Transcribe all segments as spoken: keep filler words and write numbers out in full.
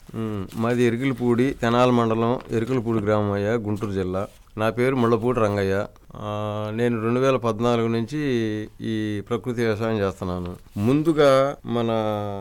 ఉమ్, మాది ఎరికలపూడి, తెనాలి మండలం, ఎరికలపూడి గ్రామం అయ్యా, గుంటూరు జిల్లా. నా పేరు ముళ్ళపూడి రంగయ్య. ఆ, నేను రెండు వేల పద్నాలుగు నుంచి ఈ ప్రకృతి వ్యవసాయం చేస్తున్నాను. ముందుగా మన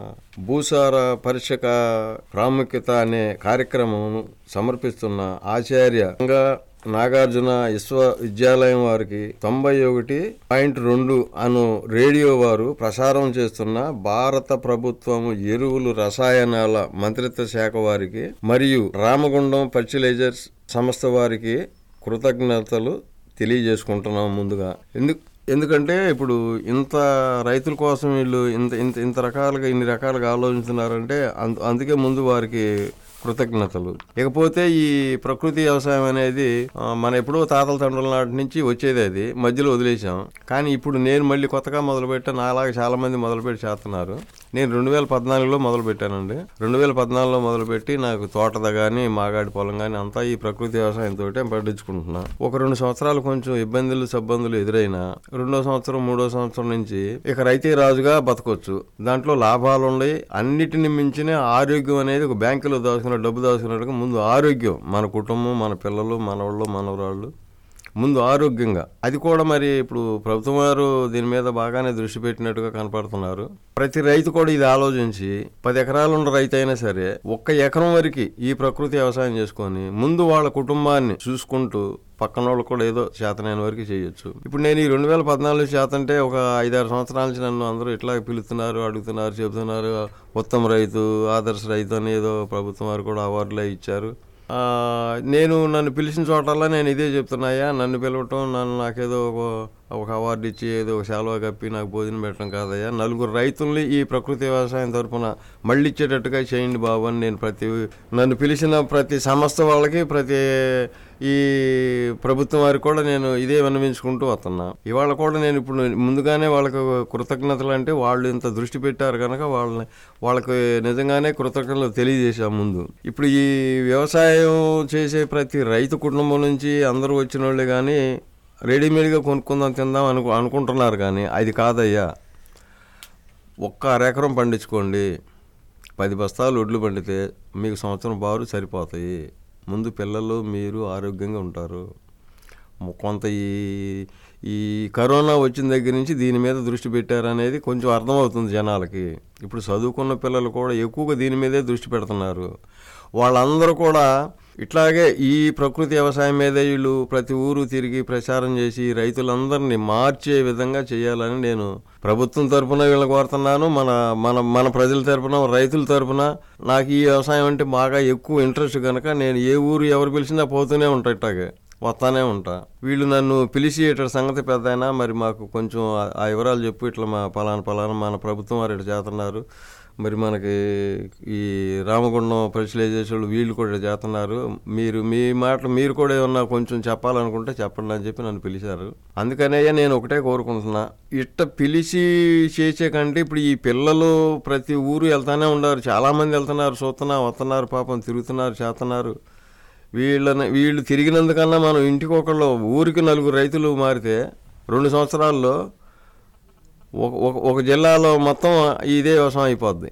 భూసార పరీక్షక ప్రాముఖ్యత అనే కార్యక్రమం సమర్పిస్తున్న ఆచార్య నాగార్జున విశ్వవిద్యాలయం వారికి తొంభై ఒకటి పాయింట్ రెండు అను రేడియో వారు ప్రసారం చేస్తున్న భారత ప్రభుత్వం ఎరువులు రసాయనాల మంత్రిత్వ శాఖ వారికి మరియు రామగుండం ఫర్టిలైజర్స్ సంస్థ వారికి కృతజ్ఞతలు తెలియజేసుకుంటున్నాం ముందుగా. ఎందుకు ఎందుకంటే ఇప్పుడు ఇంత రైతుల కోసం వీళ్ళు ఇంత ఇంత ఇంత రకాలుగా ఇన్ని రకాలుగా ఆలోచిస్తున్నారంటే అందుకే ముందు వారికి కృతజ్ఞతలు. ఇకపోతే ఈ ప్రకృతి వ్యవసాయం అనేది మన ఎప్పుడో తాతల తండ్రుల నాటి నుంచి వచ్చేది, అది మధ్యలో వదిలేసాం. కానీ ఇప్పుడు నేను మళ్ళీ కొత్తగా మొదలుపెట్టా, నాలాగా చాలా మంది మొదలుపెట్టి చేస్తున్నారు. నేను రెండు వేల పద్నాలుగులో మొదలు పెట్టానండి. రెండు వేల పద్నాలుగులో మొదలుపెట్టి నాకు తోటద కానీ మాగాడి పొలం కానీ అంతా ఈ ప్రకృతి వ్యవసాయంతో పండించుకుంటున్నా. ఒక రెండు సంవత్సరాలు కొంచెం ఇబ్బందులు సబ్బందులు ఎదురైనా రెండో సంవత్సరం మూడో సంవత్సరం నుంచి ఇక రైతే రాజుగా బతకొచ్చు. దాంట్లో లాభాలు ఉన్నాయి. అన్నిటిని మించిన ఆరోగ్యం అనేది ఒక బ్యాంకులో దాచుకున్న డబ్బు దాచుకున్నట్టుగా ముందు ఆరోగ్యం, మన కుటుంబం, మన పిల్లలు, మనవాళ్ళు, మనవరాళ్ళు ముందు ఆరోగ్యంగా. అది కూడా మరి ఇప్పుడు ప్రభుత్వం వారు దీని మీద బాగానే దృష్టి పెట్టినట్టుగా కనపడుతున్నారు. ప్రతి రైతు కూడా ఇది ఆలోచించి పది ఎకరాలు ఉన్న రైతు అయినా సరే ఒక్క ఎకరం వరకు ఈ ప్రకృతి వ్యవసాయం చేసుకొని ముందు వాళ్ళ కుటుంబాన్ని చూసుకుంటూ పక్కన వాళ్ళు కూడా ఏదో చేతనైన వరకు చేయొచ్చు. ఇప్పుడు నేను ఈ రెండు వేల పద్నాలుగు చేతంటే ఒక ఐదారు సంవత్సరాల నుంచి నన్ను అందరూ ఇట్లా పిలుస్తున్నారు, అడుగుతున్నారు, చెబుతున్నారు. ఉత్తమ రైతు, ఆదర్శ రైతు అని ఏదో ప్రభుత్వం వారు కూడా అవార్డులే ఇచ్చారు. నేను నన్ను పిలిచిన చోటల్లా నేను ఇదే చెప్తున్నాయా, నన్ను పిలవటం, నన్ను నాకేదో ఒక ఒక అవార్డు ఇచ్చి ఏదో ఒక శాలువా కప్పి నాకు భోజనం పెట్టడం కాదయ్యా. నలుగురు రైతుల్ని ఈ ప్రకృతి వ్యవసాయం తరఫున మళ్ళీ ఇచ్చేటట్టుగా చేయండి బాబు అని నేను ప్రతి నన్ను పిలిచిన ప్రతి సంస్థ వాళ్ళకి, ప్రతి ఈ ప్రభుత్వం వారికి కూడా నేను ఇదే విన్నవించుకుంటూ వస్తున్నా. ఇవాళ కూడా నేను ఇప్పుడు ముందుగానే వాళ్ళకి కృతజ్ఞతలు, అంటే వాళ్ళు ఇంత దృష్టి పెట్టారు కనుక వాళ్ళని వాళ్ళకి నిజంగానే కృతజ్ఞతలు తెలియజేశాం ముందు. ఇప్పుడు ఈ వ్యవసాయం చేసే ప్రతి రైతు కుటుంబం నుంచి అందరూ వచ్చిన వాళ్ళే కానీ రెడీమేడ్గా కొనుక్కుందాం తిందాం అనుకు అనుకుంటున్నారు కానీ అది కాదయ్యా. ఒక్క అరెకరం పండించుకోండి, పది బస్తాలు ఒడ్లు పండితే మీకు సంవత్సరం బారు సరిపోతాయి. ముందు పిల్లలు మీరు ఆరోగ్యంగా ఉంటారు. కొంత ఈ ఈ కరోనా వచ్చిన దగ్గర నుంచి దీని మీద దృష్టి పెట్టారనేది కొంచెం అర్థమవుతుంది జనాలకి. ఇప్పుడు చదువుకున్న పిల్లలు కూడా ఎక్కువగా దీని మీదే దృష్టి పెడుతున్నారు. వాళ్ళందరూ కూడా ఇట్లాగే ఈ ప్రకృతి వ్యవసాయం మీదే వీళ్ళు ప్రతి ఊరు తిరిగి ప్రచారం చేసి రైతులందరినీ మార్చే విధంగా చేయాలని నేను ప్రభుత్వం తరఫున వీళ్ళని కోరుతున్నాను. మన మన మన ప్రజల తరఫున, రైతుల తరఫున నాకు ఈ వ్యవసాయం అంటే బాగా ఎక్కువ ఇంట్రెస్ట్ కనుక నేను ఏ ఊరు ఎవరు పిలిచినా పోతూనే ఉంటా, ఇట్లాగే వస్తానే ఉంటా. వీళ్ళు నన్ను పిలిచి ఇట్లా సంగతి పెద్ద అయినా మరి మాకు కొంచెం ఆ వివరాలు చెప్పు, ఇట్లా మా పలానా పలానా మన ప్రభుత్వం వారు ఇట్లా చేస్తున్నారు, మరి మనకి ఈ రామగుండం ఫర్టిలైజర్స్ వీళ్ళు కూడా చేస్తున్నారు, మీరు మీ మాటలు మీరు కూడా ఏమన్నా కొంచెం చెప్పాలనుకుంటే చెప్పండి అని చెప్పి నన్ను పిలిచారు. అందుకనే నేను ఒకటే కోరుకుంటున్నా, ఇట్ట పిలిచి చేసే కంటే ఇప్పుడు ఈ పిల్లలు ప్రతి ఊరు వెళ్తానే ఉన్నారు, చాలామంది వెళ్తున్నారు, చూస్తున్నా వస్తున్నారు, పాపం తిరుగుతున్నారు, చేస్తున్నారు. వీళ్ళని వీళ్ళు తిరిగినందుకన్నా మనం ఇంటికి ఒకళ్ళు ఊరికి నలుగురు రైతులు మారితే రెండు సంవత్సరాల్లో ఒక ఒక జిల్లాలో మొత్తం ఇదే వ్యవసాయం అయిపోద్ది.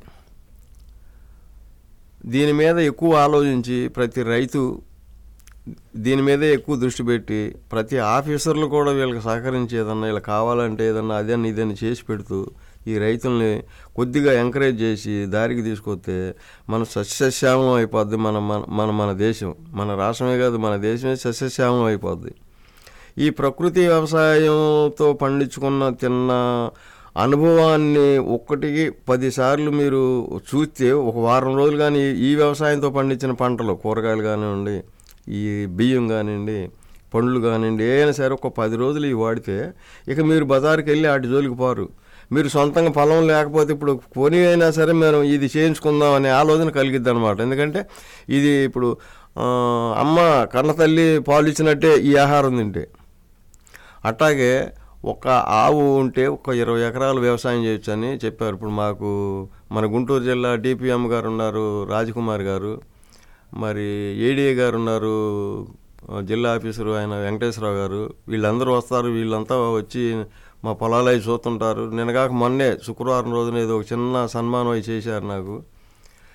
దీని మీద ఎక్కువ ఆలోచించి ప్రతి రైతు దీని మీదే ఎక్కువ దృష్టి పెట్టి ప్రతి ఆఫీసర్లు కూడా వీళ్ళకి సహకరించి ఏదన్నా వీళ్ళకి కావాలంటే ఏదన్నా అదని ఇదని చేసి పెడుతూ ఈ రైతుల్ని కొద్దిగా ఎంకరేజ్ చేసి దారికి తీసుకొస్తే మన సస్యశ్యామలం అయిపోద్ది. మన మన మన దేశం, మన రాష్ట్రమే కాదు మన దేశమే సస్యశ్యామలం అయిపోద్ది. ఈ ప్రకృతి వ్యవసాయంతో పండించుకున్న తిన్న అనుభవాన్ని ఒక్కటికి పదిసార్లు మీరు చూస్తే ఒక వారం రోజులు కానీ ఈ వ్యవసాయంతో పండించిన పంటలు, కూరగాయలు కానివ్వండి, ఈ బియ్యం కానివ్వండి, పండ్లు కానివ్వండి, ఏదైనా సరే ఒక పది రోజులు ఇవి వాడితే ఇక మీరు బజారుకి వెళ్ళి వాటి జోలికి పోరు. మీరు సొంతంగా పొలం లేకపోతే ఇప్పుడు కొని అయినా సరే మనం ఇది చేయించుకుందాం అనే ఆలోచన కలిగిద్ది అనమాట. ఎందుకంటే ఇది ఇప్పుడు అమ్మ కన్న తల్లి పాలు ఇచ్చినట్టే ఈ ఆహారం తింటే. అట్లాగే ఒక ఆవు ఉంటే ఒక ఇరవై ఎకరాలు వ్యవసాయం చేయొచ్చు అని చెప్పారు. ఇప్పుడు మాకు మన గుంటూరు జిల్లా డిపిఎం గారు ఉన్నారు, రాజకుమార్ గారు, మరి ఏడీఏ గారు ఉన్నారు, జిల్లా ఆఫీసరు ఆయన వెంకటేశ్వరరావు గారు, వీళ్ళందరూ వస్తారు. వీళ్ళంతా వచ్చి మా పొలాలు అవి చూస్తుంటారు. నిన్నగాక మొన్నే శుక్రవారం రోజున ఏదో ఒక చిన్న సన్మానం అవి చేశారు నాకు.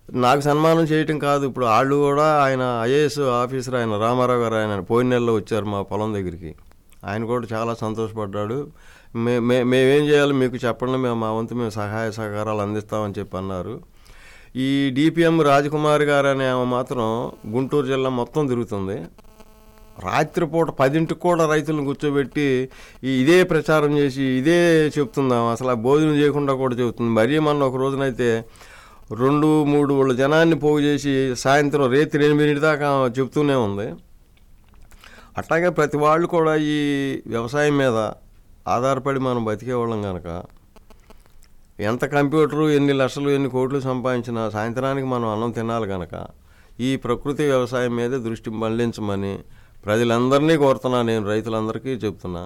నాకు సన్మానం చేయటం కాదు, ఇప్పుడు వాళ్ళు కూడా ఆయన ఐఏఎస్ ఆఫీసర్ ఆయన రామారావు గారు ఆయన పోయిన నెలలో వచ్చారు మా పొలం దగ్గరికి. ఆయన కూడా చాలా సంతోషపడ్డాడు. మే మే మేమేం చేయాలి మీకు చెప్పండి, మేము మా వంతు మేము సహాయ సహకారాలు అందిస్తామని చెప్పి అన్నారు. ఈ డిపిఎం రాజకుమారి గారు అనే ఆమె మాత్రం గుంటూరు జిల్లా మొత్తం తిరుగుతుంది. రాత్రిపూట పదింటికి కూడా రైతులను కూర్చోబెట్టి ఇదే ప్రచారం చేసి ఇదే చెప్తుందాం, అసలు భోజనం చేయకుండా కూడా చెబుతుంది. మరీ మొన్న ఒక రోజునైతే రెండు మూడు వాళ్ళ జనాన్ని పోగు చేసి సాయంత్రం రేత్రి ఎనిమిది దాకా చెప్తూనే ఉంది. అట్లాగే ప్రతి వాళ్ళు కూడా ఈ వ్యవసాయం మీద ఆధారపడి మనం బతికేవాళ్ళం కనుక ఎంత కంప్యూటరు ఎన్ని లక్షలు ఎన్ని కోట్లు సంపాదించినా సాయంత్రానికి మనం అన్నం తినాలి కనుక ఈ ప్రకృతి వ్యవసాయం మీద దృష్టి మళ్లించమని ప్రజలందరినీ కోరుతున్నా, నేను రైతులందరికీ చెప్తున్నా.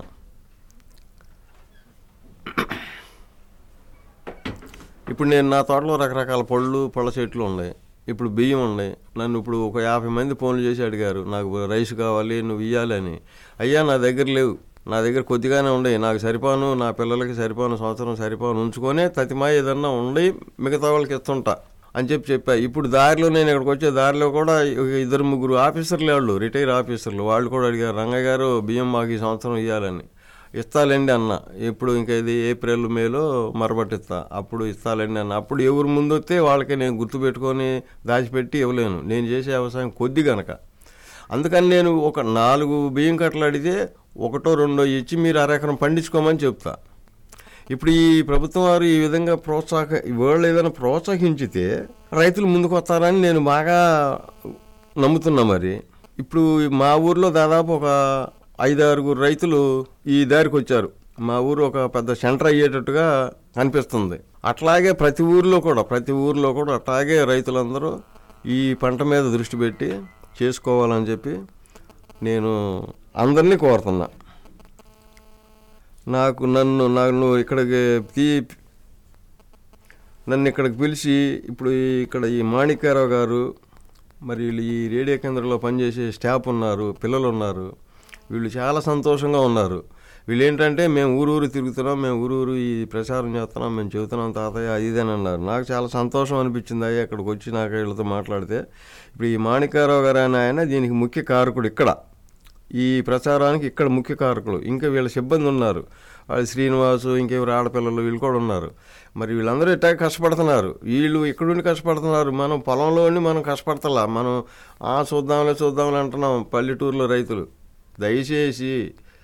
ఇప్పుడు నేను నా తోటలో రకరకాల పళ్ళు పళ్ళ చెట్లు ఉన్నాయి, ఇప్పుడు బియ్యం ఉన్నాయి. నన్ను ఇప్పుడు ఒక యాభై మంది ఫోన్లు చేసి అడిగారు నాకు రైస్ కావాలి నువ్వు ఇవ్వాలి అని. అయ్యా నా దగ్గర లేవు, నా దగ్గర కొద్దిగానే ఉండయి, నాకు సరిపోను, నా పిల్లలకి సరిపోను, సంవత్సరం సరిపోను ఉంచుకొని తతిమా ఏదన్నా ఉండి మిగతా వాళ్ళకి ఇస్తుంటా అని చెప్పి చెప్పా. ఇప్పుడు దారిలో నేను ఇక్కడికి వచ్చే దారిలో కూడా ఇద్దరు ముగ్గురు ఆఫీసర్లు, వాళ్ళు రిటైర్ ఆఫీసర్లు, వాళ్ళు కూడా అడిగారు రంగయ్య గారు బియ్యం మాకు ఈ సంవత్సరం ఇవ్వాలని. ఇస్తాలేండి అన్న, ఇప్పుడు ఇంకా ఇది ఏప్రిల్ మేలో మరబట్టిస్తా, అప్పుడు ఇస్తాలేండి అన్న. అప్పుడు ఎవరు ముందు వస్తే వాళ్ళకి నేను గుర్తుపెట్టుకొని దాచిపెట్టి ఇవ్వలేను, నేను చేసే వ్యవసాయం కొద్ది గనక. అందుకని నేను ఒక నాలుగు బియ్యం కట్టలు అడిగితే ఒకటో రెండో ఇచ్చి మీరు అరెకరం పండించుకోమని చెప్తా. ఇప్పుడు ఈ ప్రభుత్వం వారు ఈ విధంగా ప్రోత్సాహ వాళ్ళు ఏదైనా ప్రోత్సహించితే రైతులు ముందుకు వస్తారని నేను బాగా నమ్ముతున్నా. మరి ఇప్పుడు మా ఊర్లో దాదాపు ఒక ఐదారుగురు రైతులు ఈ దారికి వచ్చారు. మా ఊరు ఒక పెద్ద సెంటర్ అయ్యేటట్టుగా కనిపిస్తుంది. అట్లాగే ప్రతి ఊర్లో కూడా ప్రతి ఊర్లో కూడా అట్లాగే రైతులందరూ ఈ పంట మీద దృష్టి పెట్టి చేసుకోవాలని చెప్పి నేను అందరినీ కోరుతున్నా. నాకు నన్ను నన్ను ఇక్కడికి తీ నన్ను ఇక్కడికి పిలిచి ఇప్పుడు ఇక్కడ ఈ మాణిక్యారావు గారు, మరి వీళ్ళు ఈ రేడియో కేంద్రంలో పనిచేసే స్టాఫ్ ఉన్నారు, పిల్లలు ఉన్నారు, వీళ్ళు చాలా సంతోషంగా ఉన్నారు. వీళ్ళు ఏంటంటే మేము ఊరూరు తిరుగుతున్నాం, మేము ఊరూరు ఈ ప్రచారం చేస్తున్నాం, మేము చెబుతున్నాం తాతయ్య అది ఇదని అన్నారు. నాకు చాలా సంతోషం అనిపించింది అయ్యా ఇక్కడికి వచ్చి నాకు వీళ్ళతో మాట్లాడితే. ఇప్పుడు ఈ మాణిక్యారావు గారు అని ఆయన దీనికి ముఖ్య కారకుడు, ఇక్కడ ఈ ప్రచారానికి ఇక్కడ ముఖ్య కారకులు. ఇంకా వీళ్ళ సిబ్బంది ఉన్నారు, వాళ్ళు శ్రీనివాసు, ఇంకెవరు ఆడపిల్లలు వీళ్ళు కూడా ఉన్నారు. మరి వీళ్ళందరూ ఇట్టా కష్టపడుతున్నారు, వీళ్ళు ఇక్కడుండి కష్టపడుతున్నారు, మనం పొలంలో ఉండి మనం కష్టపడతలా, మనం ఆ చూద్దాంలే చూద్దాంలే అంటున్నాం. పల్లెటూరులో రైతులు దయచేసి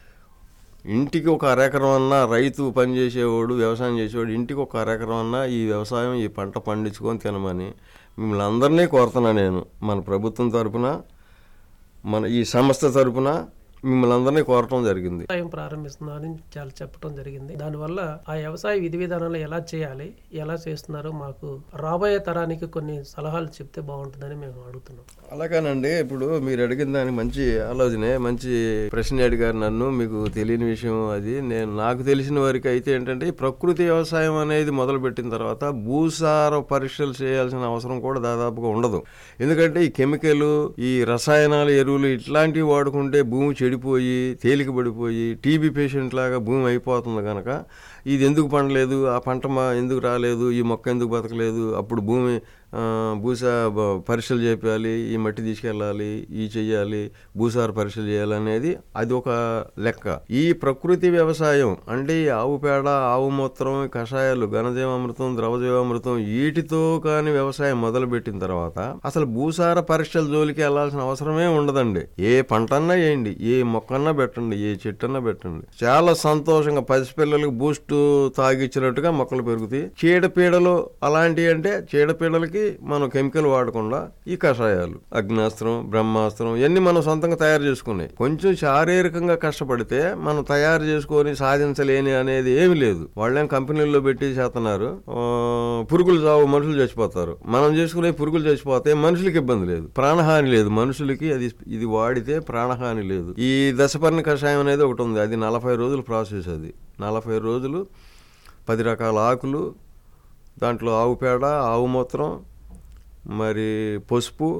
ఇంటికి ఒక అరెకరం అన్నా, రైతు పని చేసేవాడు వ్యవసాయం చేసేవాడు ఇంటికి ఒక అరెకరం అన్నా ఈ వ్యవసాయం ఈ పంట పండించుకొని తినమని మిమ్మల్ని అందరినీ కోరుతున్నా. నేను మన ప్రభుత్వం తరపున, మన ఈ సంస్థ తరపున మిమ్మల్ని అందరినీ కోరటం జరిగింది. వ్యవసాయం ప్రారంభిస్తున్నారని చాలా చెప్పడం జరిగింది. దానివల్ల ఆ వ్యవసాయ విధి విధానాలు ఎలా చేయాలి, ఎలా చేస్తున్నారో మాకు రాబోయే తరానికి కొన్ని సలహాలు చెప్తే బాగుంటుందని మేము అడుగుతున్నాం. అలాగేనండి, ఇప్పుడు మీరు అడిగిన దానికి మంచి ఆలోచనే, మంచి ప్రశ్న అడిగారు నన్ను. మీకు తెలియని విషయం అది. నేను నాకు తెలిసిన వరకు అయితే ఏంటంటే ప్రకృతి వ్యవసాయం అనేది మొదలుపెట్టిన తర్వాత భూసార పరీక్షలు చేయాల్సిన అవసరం కూడా దాదాపుగా ఉండదు. ఎందుకంటే ఈ కెమికల్, ఈ రసాయనాలు, ఎరువులు ఇట్లాంటివి వాడుకుంటే భూమి చెడిపోయి తేలిక పడిపోయి టీబీ పేషెంట్ లాగా భూమి అయిపోతుంది కనుక ఇది ఎందుకు పండలేదు, ఆ పంట ఎందుకు రాలేదు, ఈ మొక్క ఎందుకు బతకలేదు, అప్పుడు భూమి భూసా పరీక్షలు చేయాలి, ఈ మట్టి తీసుకెళ్ళాలి, ఈ చెయ్యాలి, భూసార పరీక్షలు చేయాలనేది అది ఒక లెక్క. ఈ ప్రకృతి వ్యవసాయం అంటే ఆవు పేడ, ఆవు మూత్రం, కషాయాలు, ఘనజీవామృతం, ద్రవజీవామృతం వీటితో కానీ వ్యవసాయం మొదలుపెట్టిన తర్వాత అసలు భూసార పరీక్షల జోలికి వెళ్లాల్సిన అవసరమే ఉండదండి. ఏ పంటన్నా వేయండి, ఏ మొక్కన్నా పెట్టండి, ఏ చెట్టన్నా పెట్టండి, చాలా సంతోషంగా పసిపిల్లలకు బూస్ట్ తాగిచ్చినట్టుగా మొక్కలు పెరుగుతాయి. చీడపీడలు అలాంటివి అంటే చీడపీడలకి మనం కెమికల్ వాడకుండా ఈ కషాయాలు, అగ్నాస్త్రం, బ్రహ్మాస్త్రం ఇవన్నీ మనం సొంతంగా తయారు చేసుకున్నాయి. కొంచెం శారీరకంగా కష్టపడితే మనం తయారు చేసుకొని సాధించలేని అనేది ఏమి లేదు. వాళ్ళేం కంపెనీల్లో పెట్టి చేస్తున్నారు, పురుగులు చావు, మనుషులు చచ్చిపోతారు. మనం చేసుకునే పురుగులు చచ్చిపోతే మనుషులకి ఇబ్బంది లేదు, ప్రాణహాని లేదు మనుషులకి. అది ఇది వాడితే ప్రాణహాని లేదు. ఈ దశపర్ణ కషాయం అనేది ఒకటి ఉంది, అది నలభై రోజులు ప్రాసెస్. అది నలభై రోజులు పది రకాల ఆకులు, దాంట్లో ఆవు పేడ, ఆవు మూత్రం, మరి పసుపు,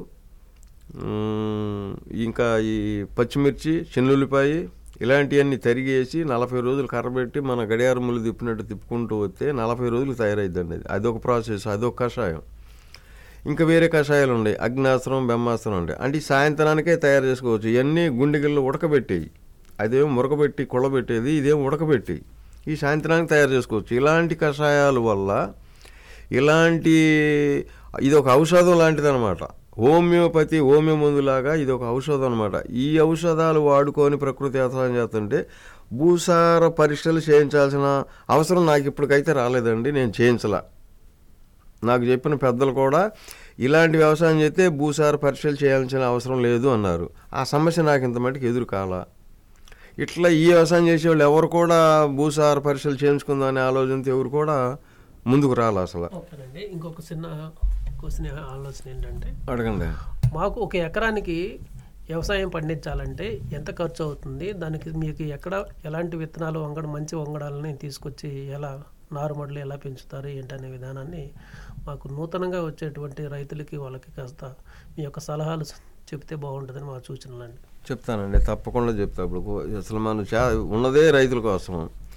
ఇంకా ఈ పచ్చిమిర్చి, చిన్నుల్లిపాయ ఇలాంటివన్నీ తరిగేసి నలభై రోజులు కర్రబెట్టి మన గడియారములు తిప్పినట్టు తిప్పుకుంటూ వస్తే నలభై రోజులు తయారైద్దండి. అది అదొక ప్రాసెస్, అదొక కషాయం. ఇంకా వేరే కషాయాలు ఉన్నాయి, అగ్నాస్త్రం బ్రహ్మాస్త్రం ఉంటాయి. అంటే ఈ సాయంత్రానికే తయారు చేసుకోవచ్చు. ఇవన్నీ గుండెగిళ్ళు ఉడకబెట్టేవి, అదేమో మురకబెట్టి కుళ్ళబెట్టేది, ఇదేమో ఉడకబెట్టి ఈ సాయంత్రానికి తయారు చేసుకోవచ్చు. ఇలాంటి కషాయాల వల్ల ఇలాంటి ఇది ఒక ఔషధం లాంటిది అనమాట. హోమియోపతి హోమియో మందులాగా ఇది ఒక ఔషధం అనమాట. ఈ ఔషధాలు వాడుకొని ప్రకృతి వ్యవసాయం చేస్తుంటే భూసార పరీక్షలు చేయించాల్సిన అవసరం నాకు ఇప్పటికైతే రాలేదండి. నేను చేయించలా. నాకు చెప్పిన పెద్దలు కూడా ఇలాంటి వ్యవసాయం చేస్తే భూసార పరీక్షలు చేయాల్సిన అవసరం లేదు అన్నారు. ఆ సమస్య నాకు ఇంత మటుకు ఎదురు కాల. ఇట్లా ఈ వ్యవసాయం చేసేవాళ్ళు ఎవరు కూడా భూసార పరీక్షలు చేయించుకుందాం అనే ఆలోచనతో ఎవరు కూడా ముందుకు రాలి అసలు. ఓకేనండి. ఇంకొక చిన్న క్వశ్చన్ ఆలోచన ఏంటంటే, అడగండి. మాకు ఒక ఎకరానికి వ్యవసాయం పండించాలంటే ఎంత ఖర్చు అవుతుంది, దానికి మీకు ఎక్కడ ఎలాంటి విత్తనాలు వంగడ మంచి వంగడాలని తీసుకొచ్చి ఎలా నారుమడులు ఎలా పెంచుతారు ఏంటనే విధానాన్ని మాకు నూతనంగా వచ్చేటువంటి రైతులకి వాళ్ళకి కాస్త మీ యొక్క సలహాలు చెప్తే బాగుంటుందని మా సూచనలండి. చెప్తానండి, తప్పకుండా చెప్తా. ఇప్పుడు అసలు మనం చా ఉన్నదే రైతుల కోసం.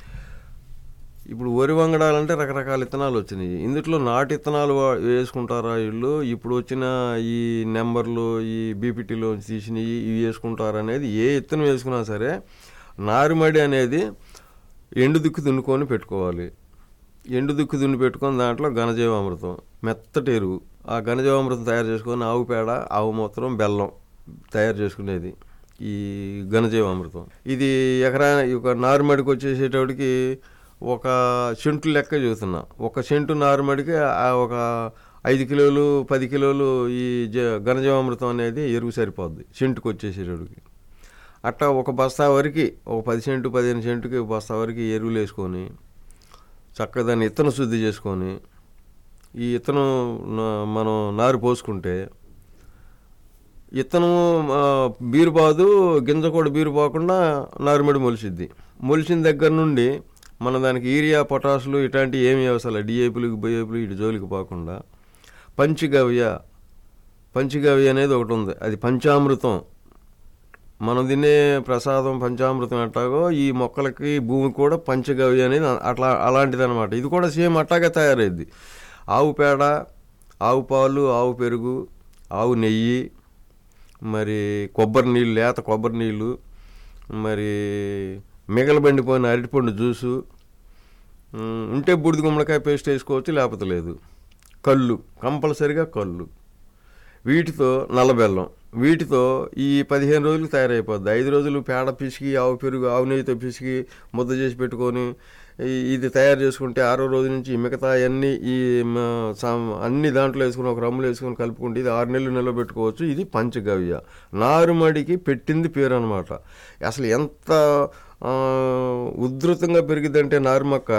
ఇప్పుడు వరి వంగడాలంటే రకరకాల విత్తనాలు వచ్చినాయి. ఇందులో నాటు విత్తనాలు వేసుకుంటారా వీళ్ళు, ఇప్పుడు వచ్చిన ఈ నెంబర్లు ఈ బీపీటీలో తీసినవి ఇవి వేసుకుంటారా అనేది, ఏ విత్తనం వేసుకున్నా సరే నారుమడి అనేది ఎండు దుక్కు దున్నుకొని పెట్టుకోవాలి. ఎండు దుక్కు దున్ని పెట్టుకొని దాంట్లో ఘనజీవామృతం, మెత్తటి ఎరువు, ఆ ఘనజీవామృతం తయారు చేసుకొని ఆవు పేడ, ఆవు మూత్రం, బెల్లం తయారు చేసుకునేది ఈ ఘనజీవామృతం. ఇది ఎకరా ఒక నారుమడికి వచ్చేసేటప్పటికి ఒక సెంటు లెక్క చూస్తున్నా. ఒక సెంటు నారుమడికి ఒక ఐదు కిలోలు పది కిలోలు ఈ జ ఘనజీవామృతం అనేది ఎరువు సరిపోద్ది సెంటుకు వచ్చేసేటప్పటికి. అట్లా ఒక బస్తా వరకు ఒక పది సెంటు పదిహేను సెంటుకి బస్తా వరకు ఎరువులు వేసుకొని చక్కగా దాన్ని ఇత్తనం శుద్ధి చేసుకొని ఈ ఇత్తనం మనం నారు పోసుకుంటే ఇత్తనం బీరుబాదు గింజ కూడా బీరు పోకుండా నారుమడి మొలిసిద్ది. మొలిసిన దగ్గర నుండి మన దానికి యూరియా పొటాసులు ఇట్లాంటివి ఏమి అవసరం, డిఏపీలు బయోపీలు ఇటు జోలికి పోకుండా పంచగవ్య పంచగవ్య అనేది ఒకటి ఉంది. అది పంచామృతం. మనం తినే ప్రసాదం పంచామృతం ఎట్లాగో ఈ మొక్కలకి భూమి కూడా పంచగవ్య అనేది అట్లా అలాంటిది అనమాట. ఇది కూడా సేమ్ అట్లాగే తయారైద్ది. ఆవు పేడ, ఆవు పాలు, ఆవు పెరుగు, ఆవు నెయ్యి, మరి కొబ్బరి నీళ్ళు, లేత కొబ్బరి నీళ్ళు, మరి మిగలబండిపోయిన అరటిపండు జ్యూసు ఉంటే బూడిద గుమ్మడికాయ పేస్ట్ వేసుకోవచ్చు, లేకపోతే లేదు. కళ్ళు కంపల్సరిగా కళ్ళు, వీటితో నల్లబెల్లం, వీటితో ఈ పదిహేను రోజులు తయారైపోద్ది. ఐదు రోజులు పేడ పిసికి ఆవు పెరుగు ఆవు నెయ్యితో పిసికి ముద్ద చేసి పెట్టుకొని ఇది తయారు చేసుకుంటే ఆరో రోజు నుంచి మిగతా అన్నీ ఈ అన్ని దాంట్లో వేసుకుని ఒక రమ్ములు వేసుకొని కలుపుకుంటే ఇది ఆరు నెలలు నిలబెట్టుకోవచ్చు. ఇది పంచగవ్య. నారుమడికి పెట్టింది పేరు అనమాట. అసలు ఎంత ఉధృతంగా పెరిగిద్దంటే నారుమక్క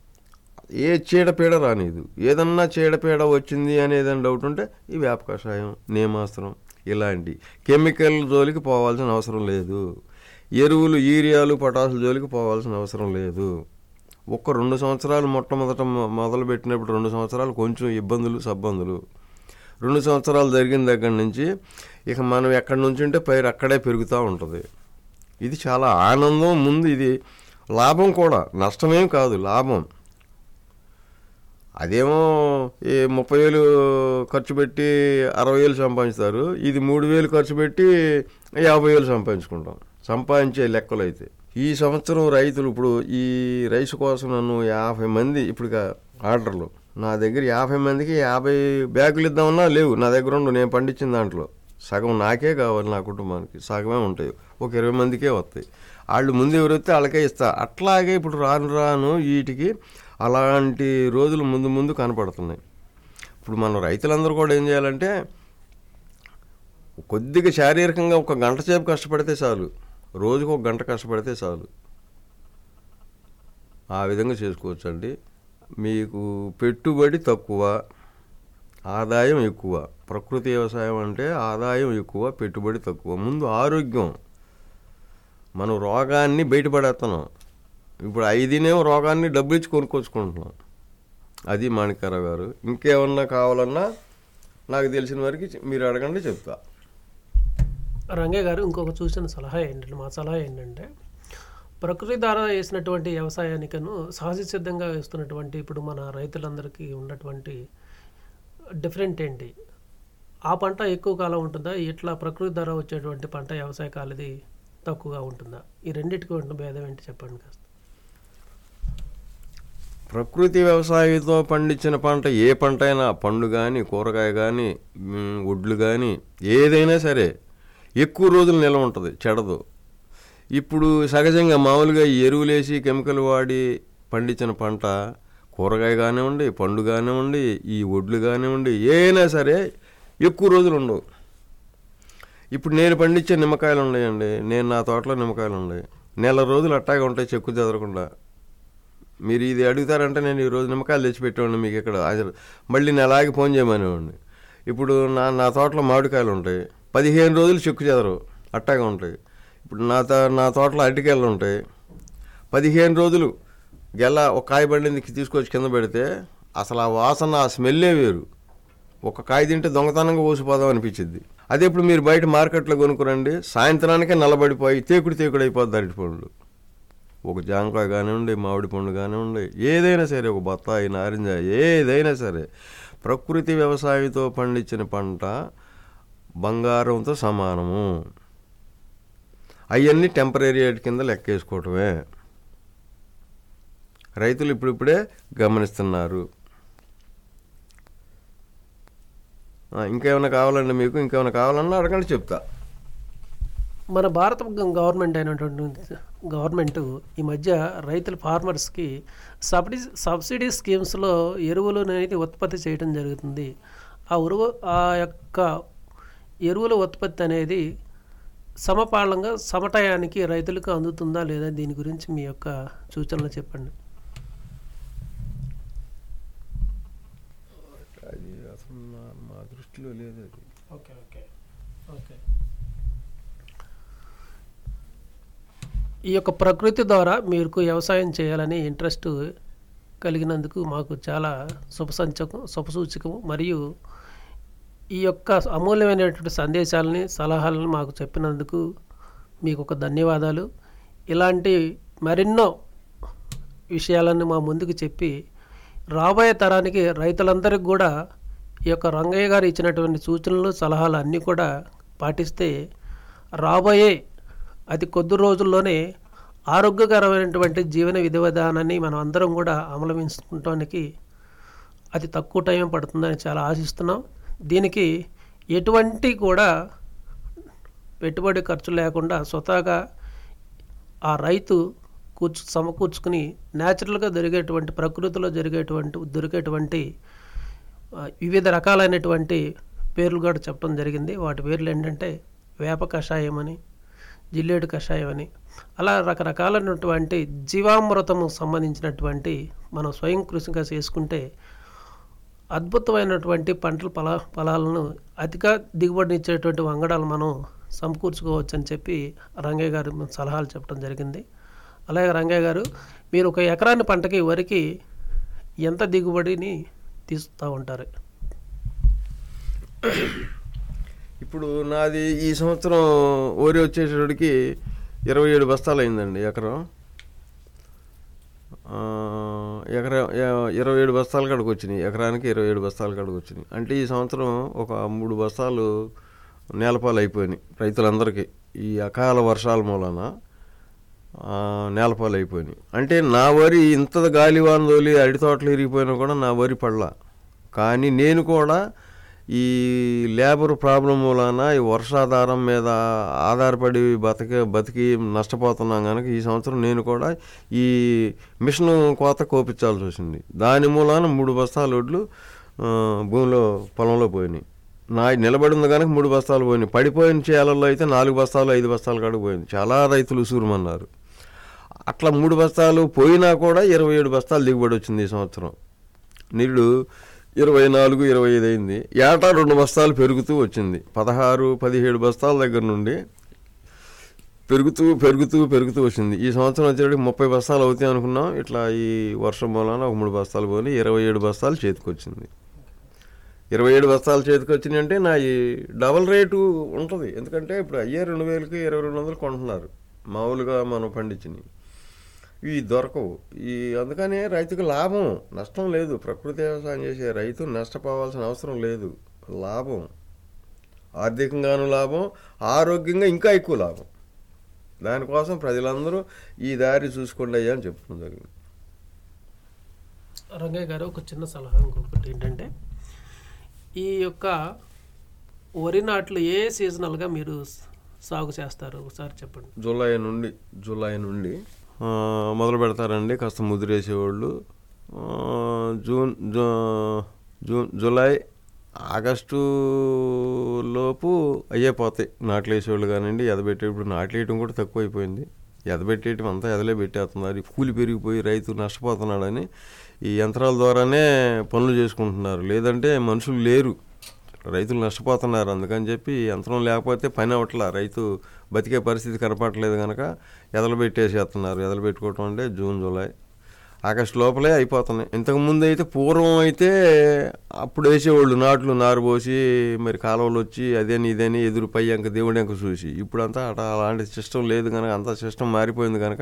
ఏ చీడపీడ రానిదు. ఏదన్నా చీడపీడ వచ్చింది అనేదని డౌట్ ఉంటే ఈ వేప కషాయం, నేమాస్త్రం ఇలాంటి కెమికల్ జోలికి పోవాల్సిన అవసరం లేదు. ఎరువులు యూరియాలు పొటాసుల జోలికి పోవాల్సిన అవసరం లేదు. ఒక్క రెండు సంవత్సరాలు మొట్టమొదట మొదలు పెట్టినప్పుడు రెండు సంవత్సరాలు కొంచెం ఇబ్బందులు సబ్బందులు, రెండు సంవత్సరాలు జరిగిన దగ్గర నుంచి ఇక మనం ఎక్కడి నుంచి ఉంటే పైరు అక్కడే పెరుగుతూ ఉంటుంది. ఇది చాలా ఆనందం. ముందు ఇది లాభం కూడా, నష్టమేం కాదు, లాభం. అదేమో ఈ ముప్పై వేలు ఖర్చు పెట్టి అరవై వేలు సంపాదిస్తారు. ఇది మూడు వేలు ఖర్చు పెట్టి యాభై వేలు సంపాదించుకుంటాం, సంపాదించే లెక్కలు అయితే. ఈ సంవత్సరం రైతులు ఇప్పుడు ఈ రైస్ కోసం నన్ను యాభై మంది ఇప్పుడు ఆర్డర్లు నా దగ్గర యాభై మందికి యాభై బ్యాగులు ఇద్దామన్నా లేవు నా దగ్గర ఉండు. నేను పండించిన దాంట్లో సగం నాకే కావాలి, నా కుటుంబానికి సగమే ఉంటాయి, ఒక ఇరవై మందికే వస్తాయి. వాళ్ళు ముందు ఎవరు వస్తే వాళ్ళకే ఇస్తా. అట్లాగే ఇప్పుడు రాను రాను వీటికి అలాంటి రోజులు ముందు ముందు కనపడుతున్నాయి. ఇప్పుడు మనం రైతులందరూ కూడా ఏం చేయాలంటే కొద్దిగా శారీరకంగా ఒక గంట సేపు కష్టపడితే చాలు, రోజుకు ఒక గంట కష్టపడితే చాలు. ఆ విధంగా చేసుకోవచ్చండి. మీకు పెట్టుబడి తక్కువ, ఆదాయం ఎక్కువ. ప్రకృతి వ్యవసాయం అంటే ఆదాయం ఎక్కువ, పెట్టుబడి తక్కువ. ముందు ఆరోగ్యం. మనం రోగాన్ని బయటపడేస్తున్నాం. ఇప్పుడు ఐదునేమో రోగాన్ని డబ్బులు ఇచ్చి కొనుక్కొచ్చుకుంటున్నాం. అది మాణిక్యారావు గారు. ఇంకేమన్నా కావాలన్నా నాకు తెలిసిన వరకు మీరు అడగండి, చెప్తా. రంగయ్య గారు, ఇంకొక చూసిన సలహా ఏంటంటే, మా సలహా ఏంటంటే, ప్రకృతి ద్వారా వేసినటువంటి వ్యవసాయానికను సహజ సిద్ధంగా వేస్తున్నటువంటి ఇప్పుడు మన రైతులందరికీ ఉన్నటువంటి డిఫరెంట్ ఏంటి? ఆ పంట ఎక్కువ కాలం ఉంటుందా, ఇట్లా ప్రకృతి ద్వారా వచ్చేటువంటి పంట వ్యవసాయ కాలది తక్కువగా ఉంటుందా? ఈ రెండింటికి ఉన్న భేదం ఏంటి చెప్పండి కాస్త. ప్రకృతి వ్యవసాయంతో పండించిన పంట ఏ పంట అయినా, పండు కానీ, కూరగాయ కానీ, వడ్లు కానీ, ఏదైనా సరే ఎక్కువ రోజులు నిల్వ ఉంటుంది, చెడదు. ఇప్పుడు సహజంగా మామూలుగా ఈ ఎరువులేసి కెమికల్ వాడి పండించిన పంట, కూరగాయ కానివ్వండి, పండు కానివ్వండి, ఈ వడ్లు కానివ్వండి, ఏదైనా సరే ఎక్కువ రోజులు ఉండవు. ఇప్పుడు నేను పండించే నిమ్మకాయలు ఉన్నాయండి, నేను నా తోటలో నిమ్మకాయలు ఉన్నాయి, నెల రోజులు అట్టాగే ఉంటాయి చెక్కు చెదరకుండా. మీరు ఇది అడుగుతారంటే నేను ఈరోజు నిమ్మకాయలు తెచ్చిపెట్టేవాడిని మీకు ఇక్కడ, మళ్ళీ నెలాగి ఫోన్ చేయమనేవాడిని. ఇప్పుడు నా నా తోటలో మామిడికాయలు ఉంటాయి, పదిహేను రోజులు చెక్కు చెదరవు, అట్టాగా ఉంటాయి. ఇప్పుడు నా నా తోటలో అరటికాయలు ఉంటాయి, పదిహేను రోజులు గెల ఒక కాయ బండికి తీసుకొచ్చి కింద పెడితే అసలు ఆ వాసన, ఆ స్మెల్లే వేరు. ఒక కాయ తింటే దొంగతనంగా ఓసిపోదాం అనిపించింది. అదే ఇప్పుడు మీరు బయట మార్కెట్లో కొనుక్కురండి, సాయంత్రానికే నల్లబడిపోయి తేకుడు తేకుడు అయిపోద్ది అరటి పండ్లు. ఒక జాంకాయ కానివ్వండి, మామిడి పండు కానివ్వండి, ఏదైనా సరే, ఒక బత్తాయి, నారింజ, ఏదైనా సరే ప్రకృతి వ్యవసాయంతో పండించిన పంట బంగారంతో సమానము. అవన్నీ టెంపరీ రేట్ కింద లెక్కేసుకోవటమే రైతులు ఇప్పుడిప్పుడే గమనిస్తున్నారు. ఇంకేమైనా కావాలండి మీకు? ఇంకేమైనా కావాలన్నా అడగండి, చెప్తా. మన భారత గవర్నమెంట్ అయినటువంటి గవర్నమెంట్ ఈ మధ్య రైతుల ఫార్మర్స్కి సబ్సిడీ సబ్సిడీ స్కీమ్స్లో ఎరువులు అనేది ఉత్పత్తి చేయడం జరుగుతుంది. ఆ ఉరువు ఆ యొక్క ఎరువుల ఉత్పత్తి అనేది సమపాళంగా సమటయానికి రైతులకు అందుతుందా లేదా, దీని గురించి మీ యొక్క సూచనలు చెప్పండి. అది అసలు మా దృష్టిలో లేదు అది. ఓకే ఓకే ఓకే ఈ యొక్క ప్రకృతి ద్వారా మీకు వ్యవసాయం చేయాలని ఇంట్రెస్ట్ కలిగినందుకు మాకు చాలా శుభసంచకం శుభసూచకం. మరియు ఈ యొక్క అమూల్యమైనటువంటి సందేశాలని, సలహాలను మాకు చెప్పినందుకు మీకు ఒక ధన్యవాదాలు. ఇలాంటి మరెన్నో విషయాలను మా ముందుకు చెప్పి రాబోయే తరానికి రైతులందరికీ కూడా ఈ యొక్క రంగయ్య గారు ఇచ్చినటువంటి సూచనలు, సలహాలు అన్నీ కూడా పాటిస్తే రాబోయే అతి కొద్ది రోజుల్లోనే ఆరోగ్యకరమైనటువంటి జీవన విధి విధానాన్ని మనం అందరం కూడా అమలువించుకోవడానికి అతి తక్కువ టైం పడుతుందని చాలా ఆశిస్తున్నాం. దీనికి ఎటువంటి కూడా పెట్టుబడి ఖర్చు లేకుండా స్వతహాగా ఆ రైతు కూర్చు సమకూర్చుకుని న్యాచురల్గా జరిగేటువంటి, ప్రకృతిలో జరిగేటువంటి దొరికేటువంటి వివిధ రకాలైనటువంటి పేర్లు కూడా చెప్పడం జరిగింది. వాటి పేర్లు ఏంటంటే వేప కషాయం అని, జిల్లేడు కషాయం అని, అలా రకరకాలైనటువంటి జీవామృతము సంబంధించినటువంటి మనం స్వయం కృషిగా చేసుకుంటే అద్భుతమైనటువంటి పంటల ఫల ఫలాలను అధిక దిగుబడినిచ్చేటువంటి వంగడాలు మనం సమకూర్చుకోవచ్చు అని చెప్పి రంగయ్య గారు సలహాలు చెప్పడం జరిగింది. అలాగే రంగయ్య గారు, మీరు ఒక ఎకరాన్ని పంటకి వరికి ఎంత దిగుబడిని తీస్తూ ఉంటారు? ఇప్పుడు నాది ఈ సంవత్సరం వరి వచ్చేటప్పటికి ఇరవై ఏడు బస్తాలు అయిందండి ఎకరం. ఎకరా ఇరవై ఏడు బస్తాల కాడికి వచ్చినాయి, ఎకరానికి ఇరవై ఏడు బస్తాల కాడికి వచ్చినాయి. అంటే ఈ సంవత్సరం ఒక మూడు బస్తాలు నేలపాలు అయిపోయినాయి రైతులందరికీ. ఈ అకాల వర్షాల మూలన నేలపాలు అయిపోయినాయి. అంటే నా వరి ఇంత గాలివాన తోలి అరటి తోటలు ఇరిగిపోయినా కూడా నా వరి పడలా. కానీ నేను కూడా ఈ లేబర్ ప్రాబ్లం మూలాన ఈ వర్షాధారం మీద ఆధారపడి బతికి బతికి నష్టపోతున్నాం కనుక ఈ సంవత్సరం నేను కూడా ఈ మిషన్ కోత కోపించాల్సి వచ్చింది. దాని మూలాన మూడు బస్తాల వడ్లు భూమిలో పొలంలో పోయినాయి. నా నిలబడి ఉంది కనుక మూడు బస్తాలు పోయినాయి. పడిపోయిన చేయాలలో అయితే నాలుగు బస్తాలు ఐదు బస్తాలు కాడికి పోయింది. చాలా రైతులు ఉసూరుమన్నారు. అట్లా మూడు బస్తాలు పోయినా కూడా ఇరవై ఏడు బస్తాలు దిగుబడి వచ్చింది ఈ సంవత్సరం. నిరుడు ఇరవై నాలుగు ఇరవై ఐదు అయింది. ఏటా రెండు బస్తాలు పెరుగుతూ వచ్చింది. పదహారు పదిహేడు బస్తాల దగ్గర నుండి పెరుగుతూ పెరుగుతూ పెరుగుతూ వచ్చింది. ఈ సంవత్సరం వచ్చేటికి ముప్పై బస్తాలు అవుతాయి అనుకున్నాం. ఇట్లా ఈ వర్షం మూలాన ఒక మూడు బస్తాలు పోయి ఇరవై ఏడు బస్తాలు చేతికి వచ్చింది. ఇరవై ఏడు బస్తాలు చేతికి వచ్చినాయి అంటే నా ఈ డబల్ రేటు ఉంటుంది. ఎందుకంటే ఇప్పుడు అయ్యే రెండు వేలకి ఇరవై రెండు వందలు కొంటున్నారు మామూలుగా మనం పండించినవి. ఇవి దొరకవు. ఈ అందుకనే రైతుకు లాభం, నష్టం లేదు. ప్రకృతి వ్యవసాయం చేసే రైతు నష్టపోవాల్సిన అవసరం లేదు, లాభం. ఆర్థికంగాను లాభం, ఆరోగ్యంగా ఇంకా ఎక్కువ లాభం. దానికోసం ప్రజలందరూ ఈ దారి చూసుకోండి అయ్యా అని చెప్తుంది జరిగింది. రంగయ్య గారు, ఒక చిన్న సలహా ఇంకొకటి ఏంటంటే, ఈ యొక్క వరి నాట్లు ఏ సీజనల్గా మీరు సాగు చేస్తారు ఒకసారి చెప్పండి. జూలై నుండి జూలై నుండి ఆ, మొదలు పెడతారండి. కాస్త ముదిరేసేవాళ్ళు ఆ, జూన్ జూ- జూన్ జూలై ఆగస్టు లోపు అయ్యేపోతాయి నాట్లు వేసేవాళ్ళు కానివ్వండి. ఎదబెట్టే ఇప్పుడు నాట్లు వేయడం కూడా తక్కువ అయిపోయింది. ఎదబెట్టేయటం అంతా ఎదలే పెట్టేస్తున్నారు. కూలి పెరిగిపోయి రైతు నష్టపోతున్నాడని ఈ యంత్రాల ద్వారానే పనులు చేసుకుంటున్నారు. లేదంటే మనుషులు లేరు, రైతులు నష్టపోతున్నారు. అందుకని చెప్పి యంత్రం లేకపోతే పని అవట్లా, రైతు బతికే పరిస్థితి కనపడట్లేదు కనుక ఎదలు పెట్టేసేస్తున్నారు. ఎదలు పెట్టుకోవటం అంటే జూన్ జూలై ఆగస్టు లోపలే అయిపోతున్నాయి. ఇంతకుముందు అయితే పూర్వం అయితే అప్పుడు వేసేవాళ్ళు నాట్లు నారు పోసి మరి కాలువలు వచ్చి అదేని ఇదేని ఎదురు పై అంక దేవుడి అంక చూసి. ఇప్పుడంతా అట అలాంటి సిస్టమ్ లేదు కనుక, అంతా సిస్టమ్ మారిపోయింది కనుక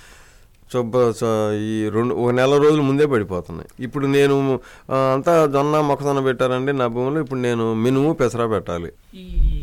చొబ్బ ఈ రెండు ఒక నెల రోజులు ముందే పడిపోతున్నాయి. ఇప్పుడు నేను ఆ, అంతా జొన్న మొక్కజొన్న పెట్టారండి నా భూమిలో. ఇప్పుడు నేను మినుము పెసరా పెట్టాలి. ఈ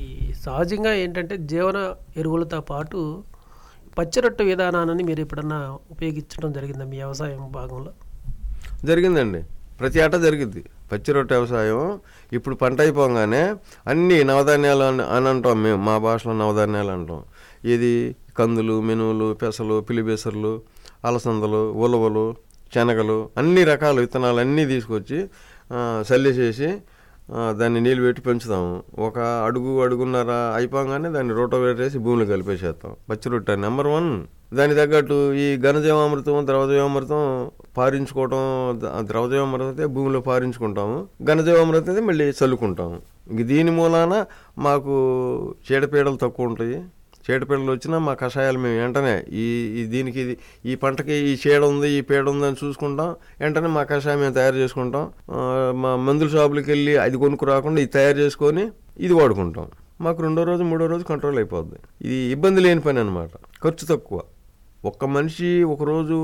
సహజంగా ఏంటంటే జీవన ఎరువులతో పాటు పచ్చిరొట్టు విధానాన్ని మీరు ఎప్పుడన్నా ఉపయోగించడం జరిగిందా మీ వ్యవసాయం భాగంలో? జరిగిందండి, ప్రతి ఏటా జరిగింది పచ్చి రొట్టె వ్యవసాయం. ఇప్పుడు పంట అయిపోగానే అన్ని నవధాన్యాలు అని అని అంటాం మేము, మా భాషలో నవధాన్యాలు అంటాం. ఇది కందులు, మినువులు, పెసలు, పిలిబెసర్లు, అలసందలు, ఉలవలు, శనగలు, అన్ని రకాల విత్తనాలు అన్నీ తీసుకొచ్చి చల్లేసేసి దాన్ని నీళ్ళు పెట్టి పెంచుతాము. ఒక అడుగు అడుగున్నర అయిపోగానే దాన్ని రోటోవేటర్ వేసి భూమిలో కలిపేసేస్తాం. పచ్చి రొట్టె నెంబర్ వన్. దాని తగ్గట్టు ఈ ఘనజీవామృతం, ద్రవజీవామృతం పారించుకోవటం. ద్రవజీవామృతం అయితే భూమిలో పారించుకుంటాము, ఘనజీవామృతం అయితే మళ్ళీ చల్లుకుంటాము. ఇంక దీని మూలాన మాకు చీడపీడలు తక్కువ ఉంటాయి. చీడపీడలు వచ్చినా మా కషాయాలు మేము వెంటనే ఈ ఈ దీనికి ఇది ఈ పంటకి ఈ చీడ ఉంది, ఈ పీడ ఉంది అని చూసుకుంటాం. వెంటనే మా కషాయం మేము తయారు చేసుకుంటాం. మా మందుల షాపులకి వెళ్ళి అది కొనుక్కు రాకుండా ఇది తయారు చేసుకొని ఇది వాడుకుంటాం. మాకు రెండో రోజు మూడో రోజు కంట్రోల్ అయిపోద్ది. ఇది ఇబ్బంది లేని పని అనమాట, ఖర్చు తక్కువ. ఒక్క మనిషి ఒకరోజు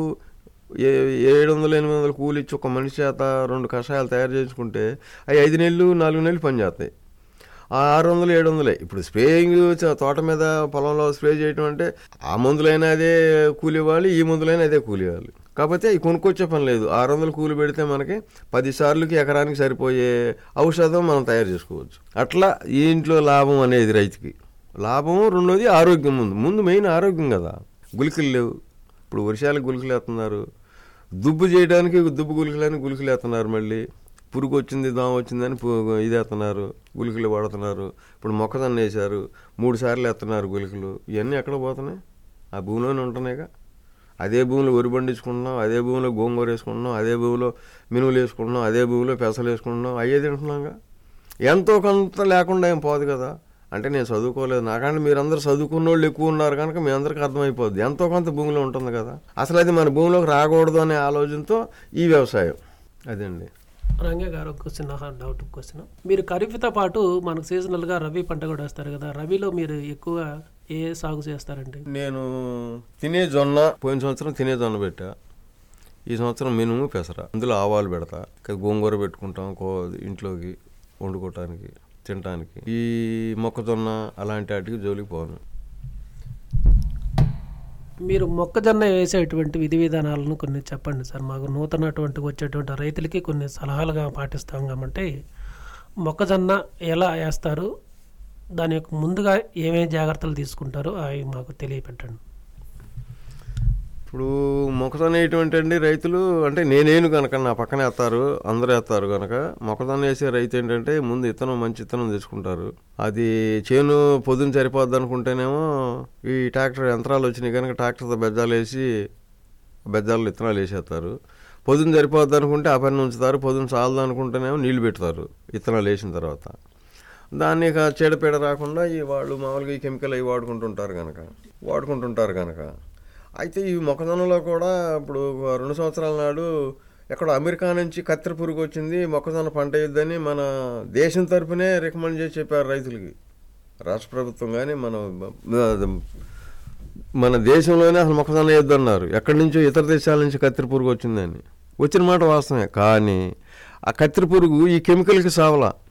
ఏ ఏడు వందలు ఎనిమిది వందలు కూలిచ్చి ఒక మనిషి చేత రెండు కషాయాలు తయారు చేసుకుంటే అవి ఐదు నెలలు నాలుగు నెలలు పనిచేస్తాయి. ఆరు వందలు ఏడు వందలే. ఇప్పుడు స్ప్రేయింగ్ తోట మీద పొలంలో స్ప్రే చేయటం అంటే ఆ మందులైనా అదే కూలి ఇవ్వాలి, ఈ మందులైనా అదే కూలి ఇవ్వాలి. కాకపోతే ఈ కొనుక్కొచ్చే పని లేదు. ఆరు వందలు కూలి పెడితే మనకి పది సార్లకి ఎకరానికి సరిపోయే ఔషధం మనం తయారు చేసుకోవచ్చు. అట్లా ఈ ఇంట్లో లాభం అనేది రైతుకి లాభం. రెండోది ఆరోగ్యం. ముందు ముందు మెయిన్ ఆరోగ్యం కదా. గుళికలు లేవు. ఇప్పుడు వర్షాలకు గుళికలు వేస్తున్నారు, దుబ్బు చేయడానికి దుబ్బు గుళికలని గుళికలు వేస్తున్నారు. మళ్ళీ పురుగు వచ్చింది, దోమ వచ్చిందని ఇది వేస్తున్నారు, గుళికలు వాడుతున్నారు. ఇప్పుడు మొక్కజొన్న వేశారు, మూడు సార్లు వేస్తున్నారు గుళికలు. ఇవన్నీ ఎక్కడ పోతున్నాయి? ఆ భూమిలోనే ఉంటున్నాయిగా. అదే భూమిలో వరి పండించుకుంటున్నాం, అదే భూమిలో గోంగూర వేసుకుంటున్నాం, అదే భూమిలో మినువులు వేసుకుంటున్నాం, అదే భూమిలో పెసలు వేసుకుంటున్నాం. అయ్యే తింటున్నాగా. ఎంతో కొంత లేకుండా ఏం పోదు కదా. అంటే నేను చదువుకోలేదు, నాకంటే మీరందరూ చదువుకున్న వాళ్ళు ఎక్కువ ఉన్నారు కనుక మీ అందరికీ అర్థమైపోద్ది. ఎంతో కొంత భూమిలో ఉంటుంది కదా. అసలు అది మన భూమిలోకి రాకూడదు అనే ఆలోచనతో ఈ వ్యవసాయం అదండి. రంగయ్య గారు, ఒక చిన్న డౌట్ క్వశ్చన్. మీరు ఖరీఫ్తో పాటు మనకు సీజనల్గా రబీ పంట కూడా వేస్తారు కదా. రబీలో మీరు ఎక్కువ ఏ సాగు చేస్తారండి? నేను తినే జొన్న, పోయిన సంవత్సరం తినే జొన్న పెట్టా, ఈ సంవత్సరం మినుము పెసర, అందులో ఆవాలు పెడతా. గోంగూర పెట్టుకుంటాం ఇంట్లోకి వండుకోవటానికి తినటానికి. ఈ మొక్కజొన్న అలాంటి వాటికి జోలికి పోను. మీరు మొక్కజొన్న వేసేటువంటి విధి విధానాలను కొన్ని చెప్పండి సార్. మాకు నూతనటువంటి వచ్చేటువంటి రైతులకి కొన్ని సలహాలుగా పాటిస్తాం కాబట్టి మొక్కజొన్న ఎలా వేస్తారు, దాని యొక్క ముందుగా ఏమేమి జాగ్రత్తలు తీసుకుంటారో అవి మాకు తెలియపెట్టండి. ఇప్పుడు మొక్కజొన్న వేయటం అండి రైతులు అంటే నేనేను కనుక నా పక్కన వేస్తారు, అందరూ వేస్తారు కనుక. మొక్కజొన్న వేసే రైతు ఏంటంటే ముందు ఇత్తనం, మంచి ఇత్తనం తెచ్చుకుంటారు. అది చేను పొద్దున సరిపోద్ది అనుకుంటేనేమో ఈ ట్రాక్టర్ యంత్రాలు వచ్చినాయి కనుక ట్రాక్టర్తో బెజ్జాలు వేసి బెజ్జాలు ఇత్తనాలు వేసేస్తారు. పొద్దున సరిపోద్ది అనుకుంటే ఆ పని ఉంచుతారు. పొద్దున చాలదు అనుకుంటేనేమో నీళ్లు పెడతారు ఇత్తనాలు వేసిన తర్వాత. దాన్ని ఇక చీడపీడ రాకుండా ఈ వాళ్ళు మామూలుగా ఈ కెమికల్ అవి వాడుకుంటుంటారు కనుక వాడుకుంటుంటారు కనుక అయితే ఈ మొక్కజొన్నలో కూడా ఇప్పుడు రెండు సంవత్సరాల నాడు ఎక్కడ అమెరికా నుంచి కత్తెర పురుగు వచ్చింది, మొక్కజొన్న పంట వేయొద్దని మన దేశం తరపునే రికమెండ్ చేసి చెప్పారు రైతులకి. రాష్ట్ర ప్రభుత్వం కానీ మన మన దేశంలోనే అసలు మొక్కజొన్న వేయొద్దన్నారు. ఎక్కడి నుంచో ఇతర దేశాల నుంచి కత్తెర పురుగు వచ్చిందని వచ్చిన మాట వాస్తవమే. కానీ ఆ కత్తెర పురుగు ఈ కెమికల్కి సావలా.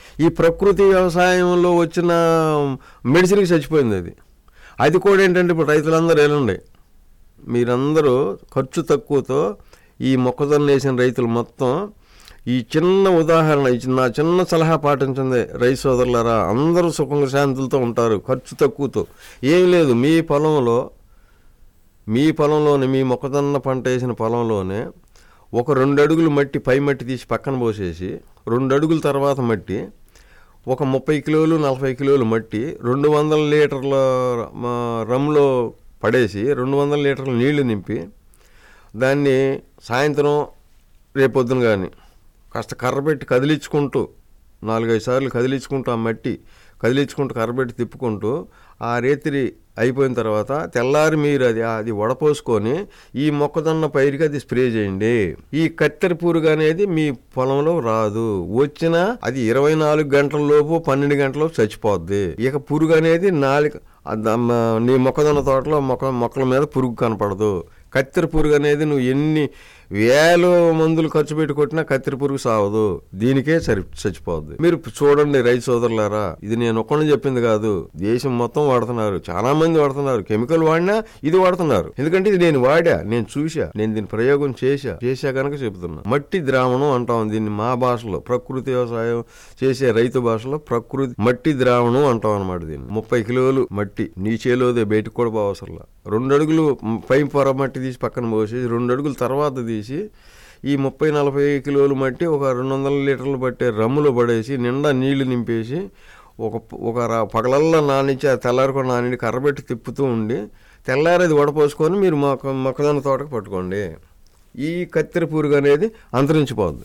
ఈ ప్రకృతి వ్యవసాయంలో వచ్చిన మెడిసిన్కి చచ్చిపోయింది అది. అది కూడా ఏంటంటే ఇప్పుడు రైతులందరూ వెళ్ళండి, మీరందరూ ఖర్చు తక్కువతో ఈ మొక్కజొన్న వేసిన రైతులు మొత్తం ఈ చిన్న ఉదాహరణ ఇచ్చి నా చిన్న సలహా పాటించింది రైతు సోదరులారా, అందరూ సుఖంగా శాంతులతో ఉంటారు ఖర్చు తక్కువతో. ఏం లేదు, మీ పొలంలో మీ పొలంలోనే మీ మొక్కజొన్న పంట వేసిన పొలంలోనే ఒక రెండు అడుగులు మట్టి పై మట్టి తీసి పక్కన పోసేసి రెండు అడుగుల తర్వాత మట్టి ఒక ముప్పై కిలోలు నలభై కిలోలు మట్టి రెండు వందల లీటర్ల రమ్లో పడేసి రెండు వందల లీటర్ల నీళ్లు నింపి దాన్ని సాయంత్రం రేపొద్దున కానీ కాస్త కర్రబెట్టి కదిలించుకుంటూ నాలుగైదు సార్లు కదిలించుకుంటూ ఆ మట్టి కదిలించుకుంటూ కర్రబెట్టి తిప్పుకుంటూ ఆ రేతిరి అయిపోయిన తర్వాత తెల్లారి మీరు అది అది వడపోసుకొని ఈ మొక్కజొన్న పైరుకి అది స్ప్రే చేయండి. ఈ కత్తెర పురుగు అనేది మీ పొలంలో రాదు, వచ్చినా అది ఇరవై నాలుగు గంటల లోపు పన్నెండు గంటల చచ్చిపోద్ది. ఇక పురుగు అనేది నాలుగు నీ మొక్కజొన్న తోటలో మొక్క మొక్కల మీద పురుగు కనపడదు. కత్తెర పురుగు అనేది నువ్వు ఎన్ని వేల మందులు ఖర్చు పెట్టి కొట్టినా కత్తెర పురుగు సావదు, దీనికే సరి చచ్చిపోద్ది. మీరు చూడండి రైతు సోదరులారా, ఇది నేను ఒక్కడిని చెప్పింది కాదు, దేశం మొత్తం వాడుతున్నారు, చాలా మంది వాడుతున్నారు. కెమికల్ వాడినా ఇది వాడుతున్నారు, ఎందుకంటే ఇది నేను వాడా, నేను చూసా, నేను దీని ప్రయోగం చేశా చేశా కనుక చెబుతున్నా. మట్టి ద్రావణం అంటాం దీన్ని మా భాషలో, ప్రకృతి వ్యవసాయం చేసే రైతు భాషలో ప్రకృతి మట్టి ద్రావణం అంటాం అనమాట. దీన్ని ముప్పై కిలోలు మట్టి నీ చేలోదే బయటకు కూడా పోవసరలా, రెండు అడుగులు పై పొర మట్టి తీసి పక్కన పోసి రెండు అడుగుల తర్వాత తీసి ఈ ముప్పై నలభై కిలోలు మట్టి ఒక రెండు వందల లీటర్లు పట్టే రమ్ములో పడేసి నిండా నీళ్లు నింపేసి ఒక ఒక పగలల్లో నానిచ్చి ఆ తెల్లారికొని నాని కర్రబెట్టి తిప్పుతూ ఉండి తెల్లారి అది వడపోసుకొని మీరు మొక్క మొక్కజొన్న తోటకు పట్టుకోండి. ఈ కత్తెర పురుగు అనేది అంతరించిపోద్ది.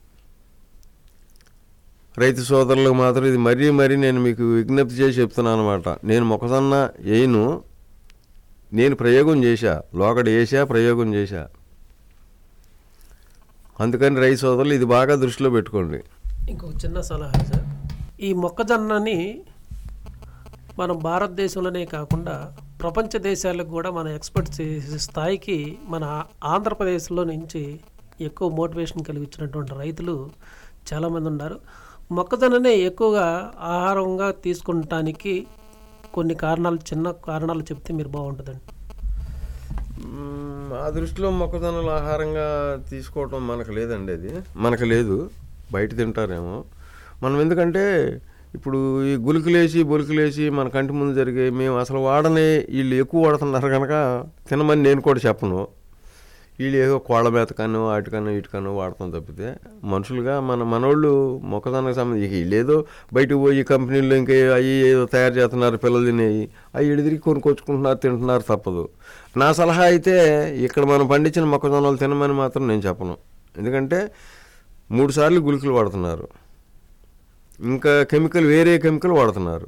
రైతు సోదరులకు మాత్రం ఇది మరీ మరీ నేను మీకు విజ్ఞప్తి చేసి చెప్తున్నాను అనమాట. నేను మొక్కజొన్న వేయను, నేను ప్రయోగం చేశా, లోకడ వేసా, ప్రయోగం చేశా. అందుకని రైతు సోదరులు ఇది బాగా దృష్టిలో పెట్టుకోండి. ఇంకొక చిన్న సలహా సార్, ఈ మొక్కజొన్నని మనం భారతదేశంలోనే కాకుండా ప్రపంచ దేశాలకు కూడా మనం ఎక్స్పోర్ట్ చేసే స్థాయికి మన ఆంధ్రప్రదేశ్లో నుంచి ఎక్కువ మోటివేషన్ కలిగించినటువంటి రైతులు చాలామంది ఉన్నారు. మొక్కజొన్ననే ఎక్కువగా ఆహారంగా తీసుకుంటానికి కొన్ని కారణాలు, చిన్న కారణాలు చెప్తే మీరు బాగుంటుందండి. ఆ దృష్టిలో మొక్కజొన్నలు ఆహారంగా తీసుకోవటం మనకు లేదండి, అది మనకు లేదు, బయట తింటారేమో మనం. ఎందుకంటే ఇప్పుడు ఈ గులికలేసి బొలికలేసి మన కంటి ముందు జరిగే మేము అసలు వాడని వీళ్ళు ఎక్కువ వాడుతున్నారు కనుక తినమని నేను కూడా చెప్పను. వీళ్ళు ఏదో కోళ్ళ మేతకనో వాటికనో వీటికనో వాడతాం తప్పితే మనుషులుగా మన మనోళ్ళు మొక్కజొన్నకు సంబంధించి వీళ్ళు ఏదో బయటకు పోయి కంపెనీల్లో ఇంకా అవి ఏదో తయారు చేస్తున్నారు, పిల్లలు తినేవి అవి ఎడిదిరి కొనుక్కొచ్చుకుంటున్నారు, తింటున్నారు, తప్పదు. నా సలహా అయితే ఇక్కడ మనం పండించిన మొక్కజొన్నలు తినమని మాత్రం నేను చెప్పను. ఎందుకంటే మూడు సార్లు గుళికలు వాడుతున్నారు, ఇంకా కెమికల్ వేరే కెమికల్ వాడుతున్నారు,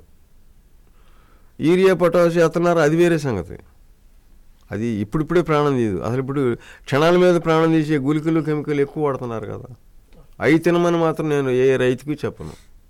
యూరియా పొటాష్ వేస్తున్నారు, అది వేరే సంగతి. అది ఇప్పుడిప్పుడే ప్రాణం తీయదు, అసలు ఇప్పుడు క్షణాల మీద ప్రాణం తీసే గుళికలు కెమికల్ ఎక్కువ వాడుతున్నారు కదా. అవి తినమని మాత్రం నేను ఏ రైతుకి చెప్పను.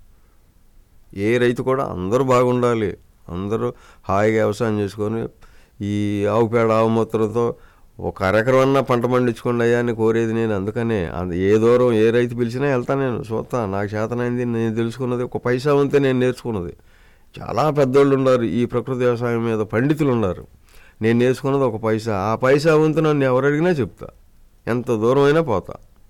ఏ రైతు కూడా అందరూ బాగుండాలి, అందరూ హాయిగా వ్యవసాయం చేసుకొని ఈ ఆవు పేడ ఆవు మూత్రంతో ఒక అరెకరమన్నా పంట పండించుకోండి అయ్యా అని కోరేది నేను. అందుకనే ఏ దూరం ఏ రైతు పిలిచినా వెళ్తాను నేను, చూస్తా, నాకు చేతనైంది, నేను తెలుసుకున్నది ఒక పైసా ఉంటే నేను నేర్చుకున్నది. చాలా పెద్దోళ్ళు ఉన్నారు ఈ ప్రకృతి వ్యవసాయం మీద, పండితులు ఉన్నారు. నేను నేర్చుకున్నది ఒక పైసా, ఆ పైసా వంతు నన్ను ఎవరు అడిగినా చెప్తా, ఎంత దూరం అయినా పోతా.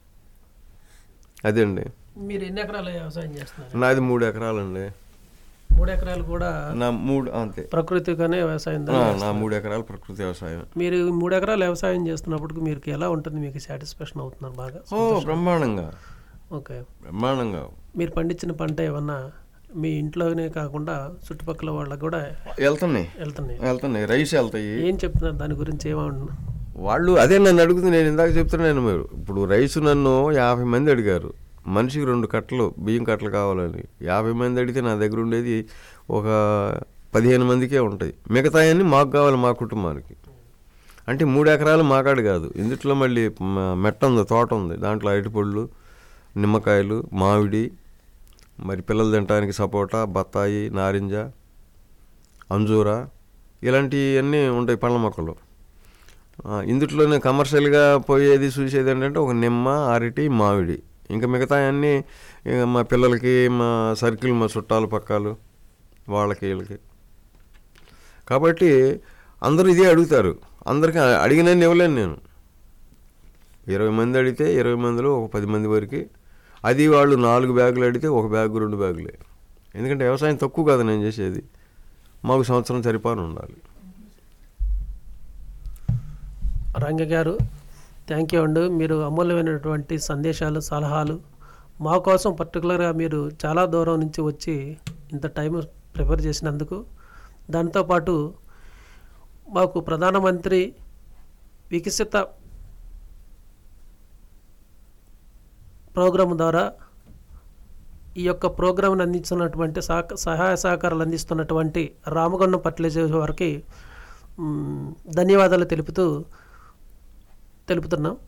అదండి. మీరు ఎన్ని ఎకరాలు వ్యవసాయం చేస్తున్నారు? నాది మూడు ఎకరాలండి. మూడు ఎకరాలు కూడా నా మూడు అంతే ప్రకృతిగానే వ్యవసాయం. నా మూడు ఎకరాలు ప్రకృతి వ్యవసాయం. మీరు మూడు ఎకరాలు వ్యవసాయం చేస్తున్నప్పుడు మీకు ఎలా ఉంటుంది? మీకు సాటిస్ఫాక్షన్ అవుతున్నారు బాగా? ఓ బ్రహ్మాండంగా. ఓకే, బ్రహ్మాండంగా. మీరు పండించిన పంట ఏమన్నా మీ ఇంట్లోనే కాకుండా చుట్టుపక్కల వాళ్ళకి కూడా వెళ్తున్నాయి వెళ్తున్నాయి వెళ్తున్నాయి రైస్ వెళ్తాయి. ఏం చెప్తున్నారు దాని గురించి? ఏమన్నా వాళ్ళు అదే నన్ను అడుగుతుంది, నేను ఇందాక చెప్తున్నాను. మీరు ఇప్పుడు రైసు నన్ను యాభై మంది అడిగారు, మనిషికి రెండు కట్టలు బియ్యం కట్టలు కావాలని. యాభై మంది అడిగితే నా దగ్గర ఉండేది ఒక పదిహేను మందికే ఉంటాయి, మిగతాయన్నీ మాకు కావాలి మా కుటుంబానికి. అంటే మూడు ఎకరాలు మాకాడు కాదు, ఇందుట్లో మళ్ళీ మెట్ట ఉంది, తోట ఉంది, దాంట్లో అరటిపళ్ళు, నిమ్మకాయలు, మామిడి, మరి పిల్లలు తినడానికి సపోటా, బత్తాయి, నారింజ, అంజూర ఇలాంటివన్నీ ఉంటాయి పండ్ల మొక్కలు. ఇందుట్లోనే కమర్షియల్గా పోయేది చూసేది ఏంటంటే ఒక నిమ్మ, అరటి, మామిడి ఇంకా మిగతా అన్నీ ఇక మా పిల్లలకి మా సర్కిల్ మా చుట్టాలు పక్కాలు వాళ్ళకి వీళ్ళకి. కాబట్టి అందరూ ఇదే అడుగుతారు. అందరికీ అడిగినన్ని ఇవ్వలేను నేను. ఇరవై మంది అడిగితే ఇరవై మందిలో ఒక పది మంది వరకు, అది వాళ్ళు నాలుగు బ్యాగులు అడిగితే ఒక బ్యాగు రెండు బ్యాగులే. ఎందుకంటే వ్యవసాయం తక్కువ కాదు నేను చేసేది, మాకు సంవత్సరం సరిపాను ఉండాలి. రంగ గారు, థ్యాంక్ యూ అండి. మీరు అమూల్యమైనటువంటి సందేశాలు, సలహాలు మా కోసం పర్టికులర్గా మీరు చాలా దూరం నుంచి వచ్చి ఇంత టైం ప్రిపేర్ చేసినందుకు, దాంతోపాటు మాకు ప్రధానమంత్రి వికసిత ప్రోగ్రాం ద్వారా ఈ యొక్క ప్రోగ్రాంను అందిస్తున్నటువంటి సహ సహాయ సహకారాలు అందిస్తున్నటువంటి రామగుండం ఫర్టిలైజర్స్ వారికి ధన్యవాదాలు తెలుపుతూ తెలుపుతున్నాం.